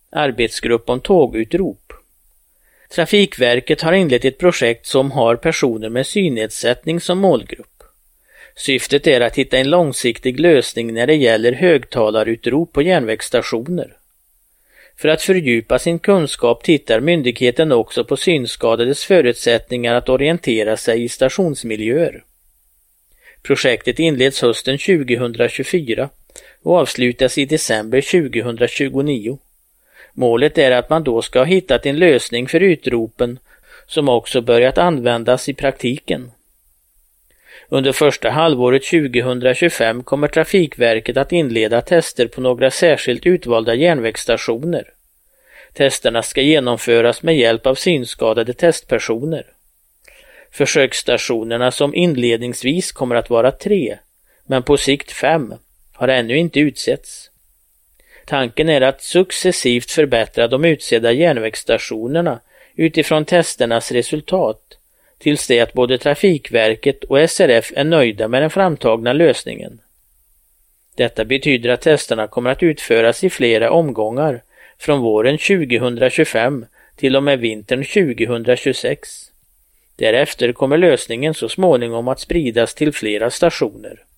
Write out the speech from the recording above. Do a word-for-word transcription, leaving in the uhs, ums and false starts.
Arbetsgrupp om tågutrop. Trafikverket har inlett ett projekt som har personer med synnedsättning som målgrupp. Syftet är att hitta en långsiktig lösning när det gäller högtalarutrop på järnvägsstationer. För att fördjupa sin kunskap tittar myndigheten också på synskadades förutsättningar att orientera sig i stationsmiljöer. Projektet inleds hösten tjugohundratjugofyra och avslutas i december tjugohundratjugonio. Målet är att man då ska ha hittat en lösning för utropen som också börjat användas i praktiken. Under första halvåret tjugohundratjugofem kommer Trafikverket att inleda tester på några särskilt utvalda järnvägsstationer. Testerna ska genomföras med hjälp av synskadade testpersoner. Försöksstationerna som inledningsvis kommer att vara tre, men på sikt fem, har ännu inte utsetts. Tanken är att successivt förbättra de utsedda järnvägsstationerna utifrån testernas resultat tills det att både Trafikverket och S R F är nöjda med den framtagna lösningen. Detta betyder att testerna kommer att utföras i flera omgångar från våren tjugohundratjugofem till och med vintern tjugohundratjugosex. Därefter kommer lösningen så småningom att spridas till flera stationer.